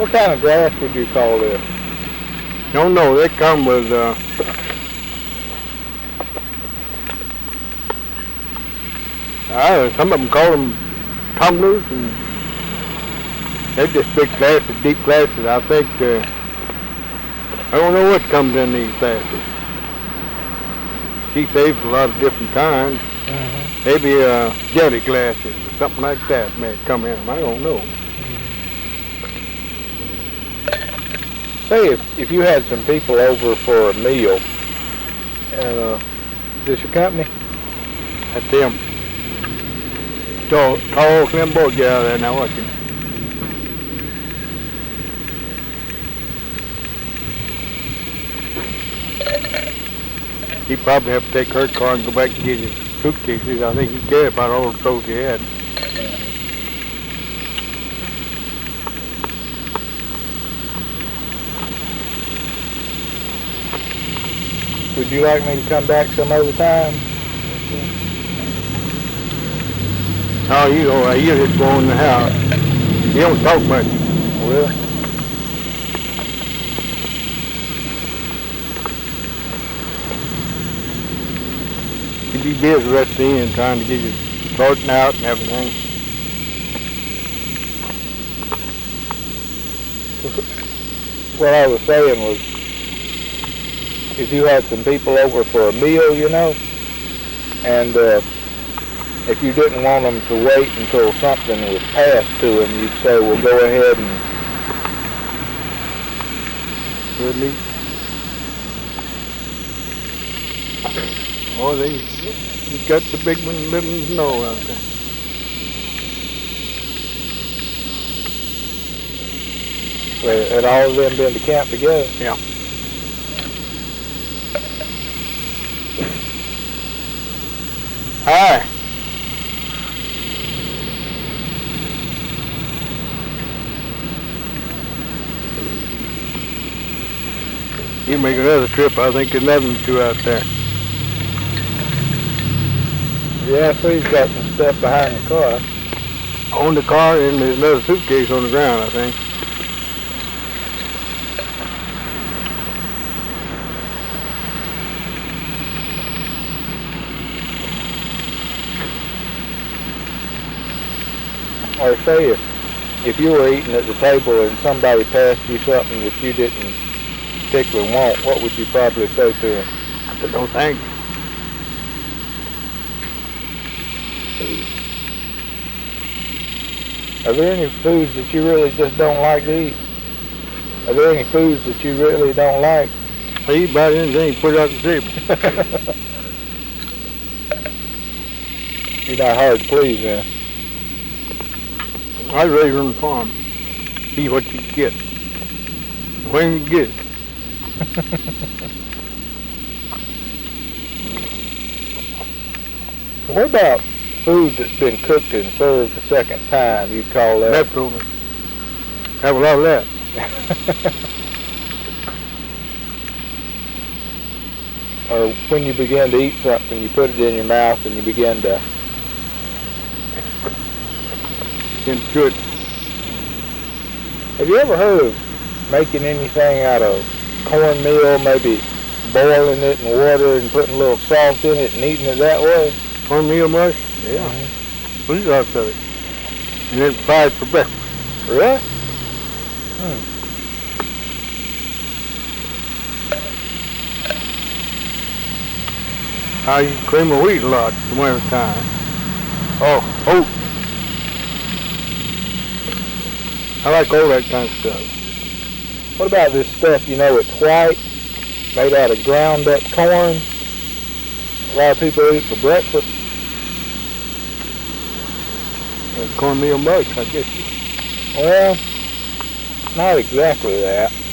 What kind of glass would you call this? Don't know. They come with some of them call them tumblers, and they're just big glasses, deep glasses. I think I don't know what comes in these glasses. She saves a lot of different kinds. Maybe jelly glasses or something like that may come in. I don't know. Say if you had some people over for a meal, and is this your company? That's them. Tall, slim boy guy there now watching. He probably have to take her car and go back and get his suitcases. I think he cared about all the clothes he had. Would you like me to come back some other time? Oh, you just go in the house. You don't talk much. Well, You'd be busy the rest of the end trying to get you sorting out and everything. what I was saying was, if you had some people over for a meal, you know, and if you didn't want them to wait until something was passed to them, you'd say, well, go ahead and... Really? Oh, you got the big one, little ones, no out there. Had all of them been to camp together? Yeah. Hi. You make another trip. I think 11 two out there. Yeah, so he's got some stuff behind the car. On the car, and there's another suitcase on the ground, I think. Or say if you were eating at the table and somebody passed you something that you didn't particularly want, what would you probably say to them? I said, no thanks. Are there any foods that you really just don't like to eat? Are there any foods that you really don't like? I eat about anything, put it out the table. You're not hard to please then. I was raised on the farm. See what you get. When you get it. What about food that's been cooked and served a second time? You'd call that? Leftovers. Have a lot of that. Or when you begin to eat something, you put it in your mouth and you begin to... Good. Have you ever heard of making anything out of cornmeal, maybe boiling it in water and putting a little salt in it and eating it that way? Cornmeal mush? Yeah. We eat lots of it. And then fried for breakfast. Really? I use cream of wheat a lot in the winter time. Oh, oats. I like all that kind of stuff. What about this stuff, you know, it's white, made out of ground up corn? A lot of people eat it for breakfast. Cornmeal mush, I guess. Well, not exactly that.